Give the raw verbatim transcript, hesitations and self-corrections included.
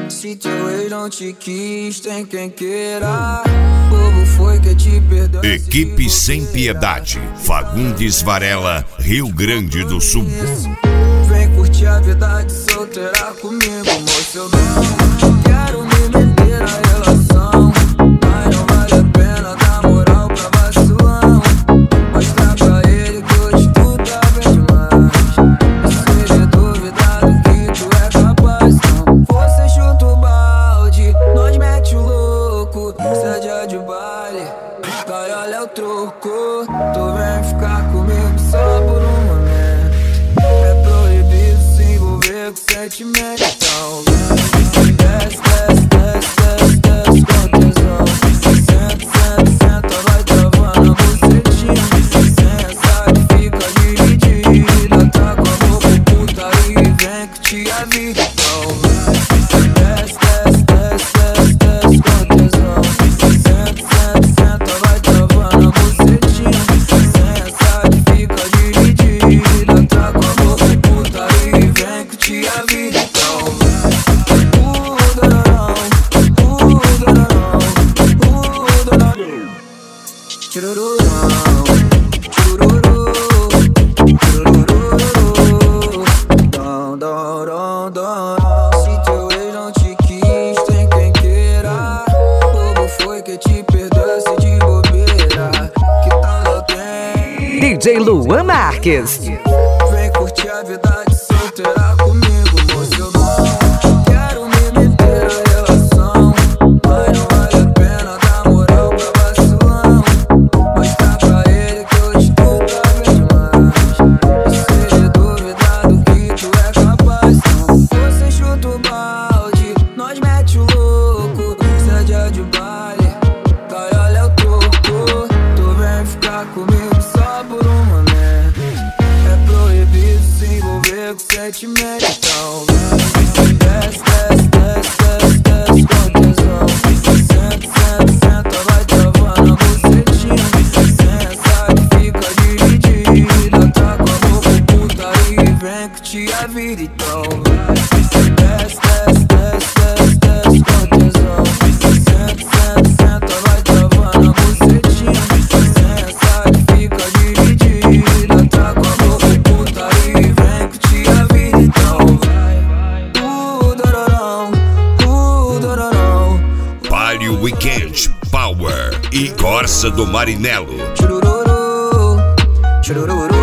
Se teu ex não te quis, tem quem queira. O povo foi que te perdeu. Equipe Sem Piedade, Fagundes Varela, Rio Grande do Sul. Vem curtir a vida de solteira comigo, moço. Eu não quero me meter na relação, mas não vale a pena dar moral pra vacilão. Mostrar pra ele que hoje tu tá bem demais. E se ele duvidar do que tu é capaz, não. Você chuta o balde, nós mete o louco. Isso é dia de baile, vai, olha o troco. Tu vem ficar comigo só por um momento. É proibido se envolver com sentimento. Então vem, desce, desce, desce, desce, desce com tesão. Senta, senta, senta, vai travando a bucetinha. Sensa que fica dividida, tá com a boca puta e vem que te avisa. Então vem, desce, desce, desce, desce, desce com tesão. Senta, senta, senta, vai travando a bucetinha. Sensa que fica dividida, tá com a boca puta e vem que te avisa. Então vem, uh, dororão, uh, dororão, uh, dororão. Tchurururão, tchururu, tchurururu, dom, dom, dom, dom. Se teu ex não te quis, tem quem queira. O povo foi que te perdoasse de bobeira. Que tal eu tenho? D J Luan Marques. Vem curtir a vida de solteira comigo, moço. Eu não quero me meter na relação, mas não vale a pena dar moral pra vacilão. Mostrar pra ele que hoje tu tá bem demais. E se ele duvidar do que tu é capaz, não. Você chuta o balde, nós mete o louco. Isso é dia de baile, vai, olha o troco. Tu vem ficar comigo só por um momento. É proibido se envolver com sentimento. Então vem, desce, desce, desce, desce, desce com tesão. Senta, senta, senta, vai travando a bucetinha. Sensa que fica dividida, tá com a boca puta e vem que te avisa. Então vai, desce, desce, desce, desce, desce com tesão. Senta, senta, senta, vai travando a bucetinha. Sensa que fica dividida, tá com a boca puta e vem que te avisa. Então vai, uh, dororão, uh, dororão. Palio Weekend Power e Corsa do Marinelo. Churururu, churururu.